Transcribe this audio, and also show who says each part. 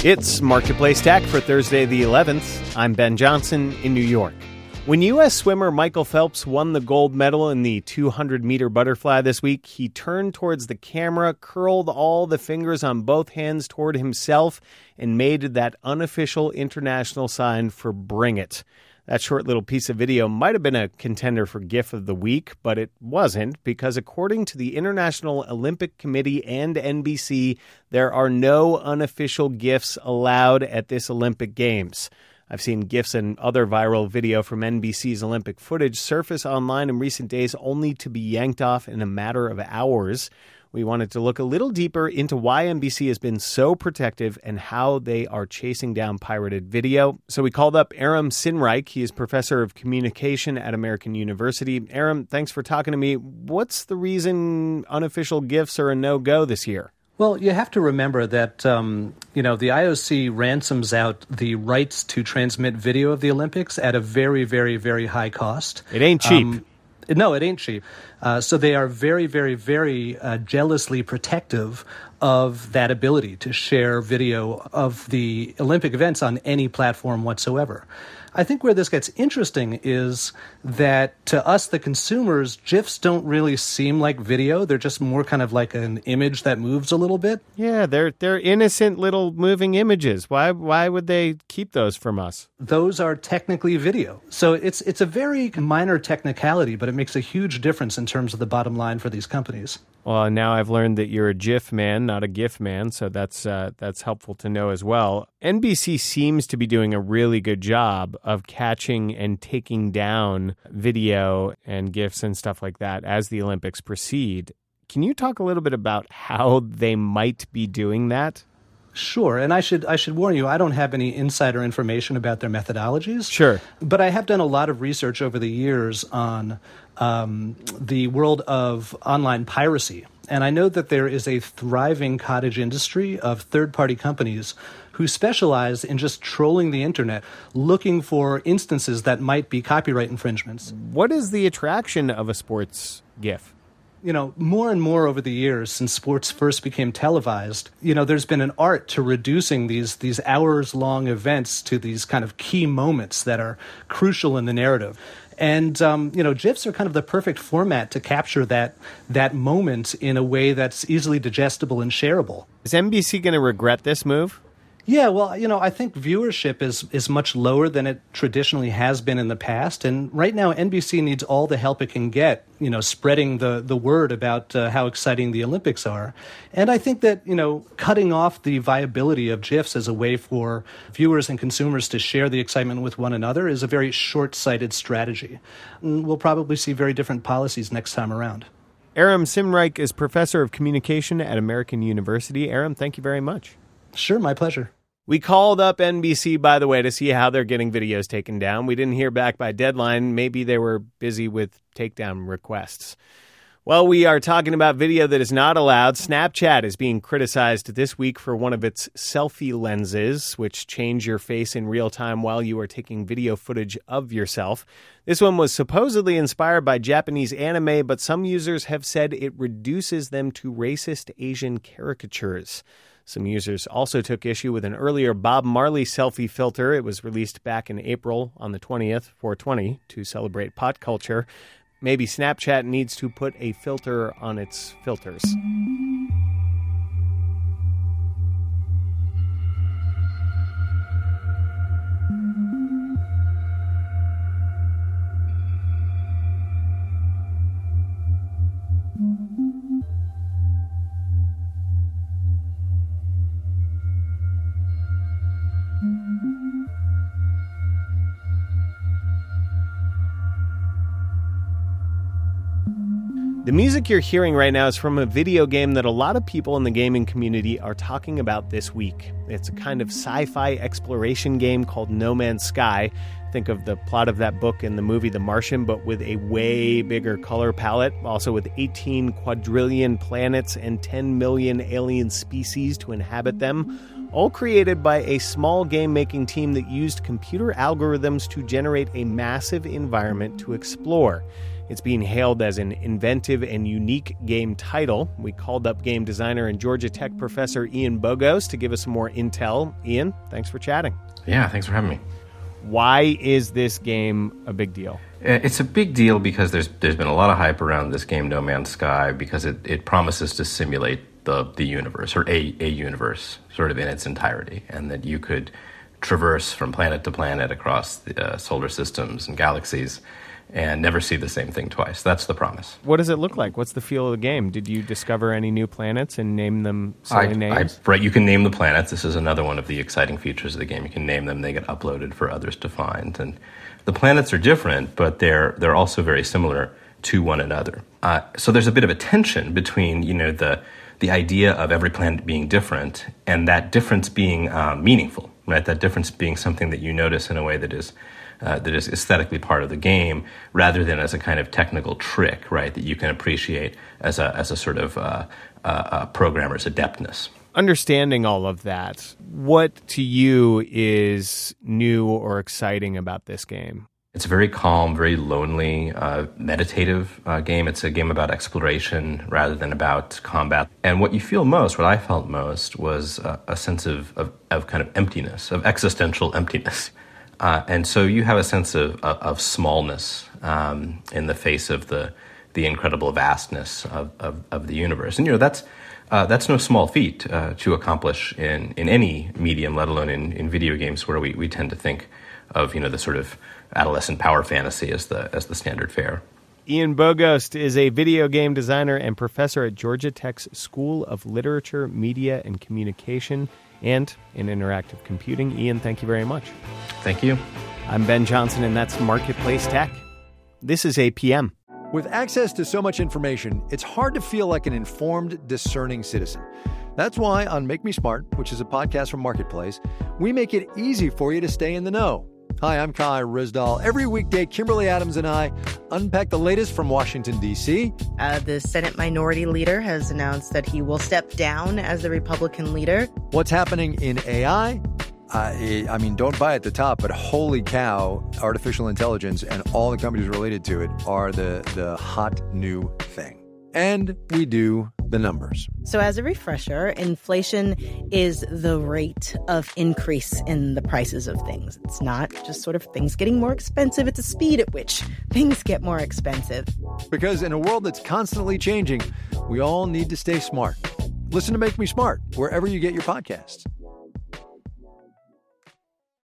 Speaker 1: It's Marketplace Tech for Thursday the 11th. I'm Ben Johnson in New York. When U.S. swimmer Michael Phelps won the gold medal in the 200-meter butterfly this week, he turned towards the camera, curled all the fingers on both hands toward himself, and made that unofficial international sign for Bring It. That short little piece of video might have been a contender for GIF of the week, but it wasn't, because according to the International Olympic Committee and NBC, there are no unofficial GIFs allowed at this Olympic Games. I've seen GIFs and other viral video from NBC's Olympic footage surface online in recent days only to be yanked off in a matter of hours. We wanted to look a little deeper into why NBC has been so protective and how they are chasing down pirated video. So we called up Aram Sinreich. He is professor of communication at American University. Aram, thanks for talking to me. What's the reason unofficial GIFs are a no-go this year?
Speaker 2: Well, you have to remember that, the IOC ransoms out the rights to transmit video of the Olympics at a very, very, very high cost.
Speaker 1: It ain't cheap.
Speaker 2: No, it ain't cheap. So they are very, very, very jealously protective of that ability to share video of the Olympic events on any platform whatsoever. I think where this gets interesting is that to us, the consumers, GIFs don't really seem like video. They're just more kind of like an image that moves a little bit.
Speaker 1: Yeah, they're innocent little moving images. Why would they keep those from us?
Speaker 2: Those are technically video. So it's a very minor technicality, but it makes a huge difference in terms of the bottom line for these companies.
Speaker 1: Well, now I've learned that you're a GIF man, not a GIF man, so that's helpful to know as well. NBC seems to be doing a really good job of catching and taking down video and GIFs and stuff like that as the Olympics proceed. Can you talk a little bit about how they might be doing that?
Speaker 2: Sure, and I should warn you, I don't have any insider information about their methodologies.
Speaker 1: Sure.
Speaker 2: But I have done a lot of research over the years on the world of online piracy. And I know that there is a thriving cottage industry of third-party companies who specialize in just trolling the internet, looking for instances that might be copyright infringements.
Speaker 1: What is the attraction of a sports GIF?
Speaker 2: More and more over the years since sports first became televised, there's been an art to reducing these hours-long events to these kind of key moments that are crucial in the narrative. And, GIFs are kind of the perfect format to capture that moment in a way that's easily digestible and shareable.
Speaker 1: Is NBC going to regret this move?
Speaker 2: Yeah, well, I think viewership is much lower than it traditionally has been in the past. And right now, NBC needs all the help it can get, spreading the word about how exciting the Olympics are. And I think that, cutting off the viability of GIFs as a way for viewers and consumers to share the excitement with one another is a very short-sighted strategy. And we'll probably see very different policies next time around.
Speaker 1: Aram Sinreich is professor of communication at American University. Aram, thank you very much.
Speaker 2: Sure, my pleasure.
Speaker 1: We called up NBC, by the way, to see how they're getting videos taken down. We didn't hear back by deadline. Maybe they were busy with takedown requests. Well, we are talking about video that is not allowed. Snapchat is being criticized this week for one of its selfie lenses, which change your face in real time while you are taking video footage of yourself. This one was supposedly inspired by Japanese anime, but some users have said it reduces them to racist Asian caricatures. Some users also took issue with an earlier Bob Marley selfie filter. It was released back in April on the 20th, 420, to celebrate pot culture. Maybe Snapchat needs to put a filter on its filters. The music you're hearing right now is from a video game that a lot of people in the gaming community are talking about this week. It's a kind of sci-fi exploration game called No Man's Sky. Think of the plot of that book and the movie The Martian, but with a way bigger color palette, also with 18 quadrillion planets and 10 million alien species to inhabit them, all created by a small game-making team that used computer algorithms to generate a massive environment to explore. It's being hailed as an inventive and unique game title. We called up game designer and Georgia Tech professor Ian Bogost to give us some more intel. Ian, thanks for chatting.
Speaker 3: Yeah, thanks for having me.
Speaker 1: Why is this game a big deal?
Speaker 3: It's a big deal because there's been a lot of hype around this game, No Man's Sky, because it promises to simulate the universe, or a universe, sort of in its entirety, and that you could traverse from planet to planet across the solar systems and galaxies and never see the same thing twice. That's the promise.
Speaker 1: What does it look like? What's the feel of the game? Did you discover any new planets and name them silly names?
Speaker 3: Right, you can name the planets. This is another one of the exciting features of the game. You can name them. They get uploaded for others to find. And the planets are different, but they're also very similar to one another. So there's a bit of a tension between, the idea of every planet being different and that difference being meaningful, right? That difference being something that you notice in a way that is aesthetically part of the game, rather than as a kind of technical trick, right? That you can appreciate as a sort of programmer's adeptness.
Speaker 1: Understanding all of that, what to you is new or exciting about this game?
Speaker 3: It's a very calm, very lonely, meditative game. It's a game about exploration rather than about combat. And what you feel most, what I felt most, was a sense of kind of emptiness, of existential emptiness. And so you have a sense of smallness in the face of the incredible vastness of the universe. And that's no small feat to accomplish in any medium, let alone in video games, where we tend to think of the sort of adolescent power fantasy as the standard fare.
Speaker 1: Ian Bogost is a video game designer and professor at Georgia Tech's School of Literature, Media, and Communication, and in interactive computing. Ian, thank you very much.
Speaker 3: Thank you.
Speaker 1: I'm Ben Johnson, and that's Marketplace Tech. This is APM.
Speaker 4: With access to so much information, it's hard to feel like an informed, discerning citizen. That's why on Make Me Smart, which is a podcast from Marketplace, we make it easy for you to stay in the know. Hi, I'm Kai Rizdal. Every weekday, Kimberly Adams and I unpack the latest from Washington, D.C.
Speaker 5: The Senate Minority Leader has announced that he will step down as the Republican leader.
Speaker 4: What's happening in AI? I mean, don't buy at the top, but holy cow, artificial intelligence and all the companies related to it are the hot new thing. And we do the numbers.
Speaker 5: So as a refresher, inflation is the rate of increase in the prices of things. It's not just sort of things getting more expensive. It's the speed at which things get more expensive.
Speaker 4: Because in a world that's constantly changing, we all need to stay smart. Listen to Make Me Smart wherever you get your podcasts.